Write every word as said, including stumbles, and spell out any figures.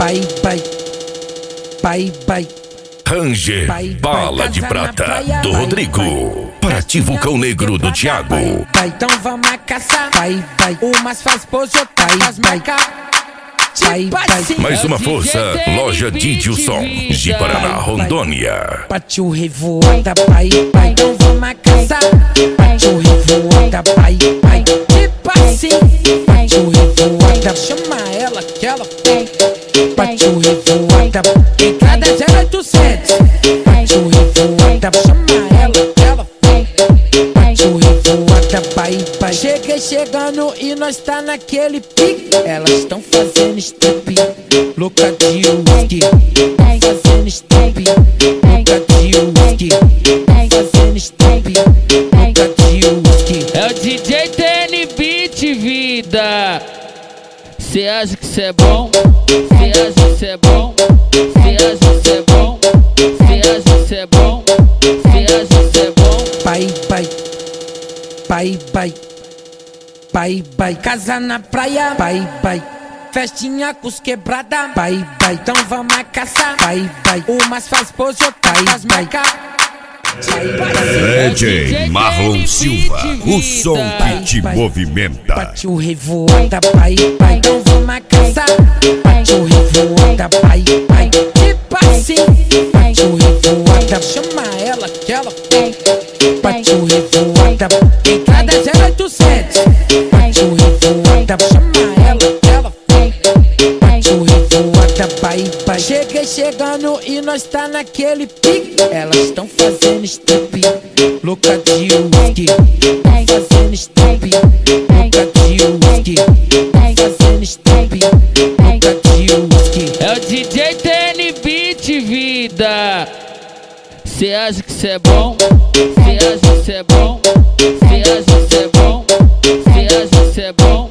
Pai, pai, pai, pai. Ranger, Bala de Prata, do Rodrigo. Prati Vulcão Negro, do Thiago. Pai, então vamos caçar. Pai, pai, umas faz pose, outras marcar. Pai, pai. Mais uma força, loja Didi o Som, de Paraná, Rondônia. Partiu revoada, pai, pai, então vamos caçar. Partiu revoada, pai, pai, tipo assim. Partiu revoada, chama ela que ela tem. Partiu revoada, entrada zero oitocentos. Partiu revoada, chama ela que ela tem. Partiu revoada, pai, pai. Cheguei chegando e nós tá naquele pique. Elas estão fazendo step, louca de whisky. Fazendo step, louca de whisky. Fazendo step, louca de whisky. É o D J T N Beat, vida. Cê acha que cê é bom? Cê acha que cê é bom? Cê acha que cê é bom? Cê acha que cê é bom? Cê acha que cê é bom? Pai, pai, pai, pai, pai, pai. Casa na praia, pai, pai. Festinha com os quebrada, pai, pai. Então vamos caçar, pai, pai. Umas faz pose, outras marcar. D J Marlon Silva, o som que te movimenta. Partiu revoada, pai, pai, então vamos caçar. Partiu revoada, pai, pai, tipo assim. Partiu revoada, chama ela que ela tem. Partiu revoada, entrada zero oitocentos. Partiu revoada, chama ela que ela tem. Partiu revoada, pai, pai. Cheguei chegando e nós tá naquele pique. Elas estão fazendo step, louca de whisky. Fazendo step, louca de whisky. Fazendo step, louca de whisky. É o D J T N Beat, vida. Cê acha que cê é bom? Cê acha que cê é bom? Cê acha que cê é bom? Cê acha que cê é bom?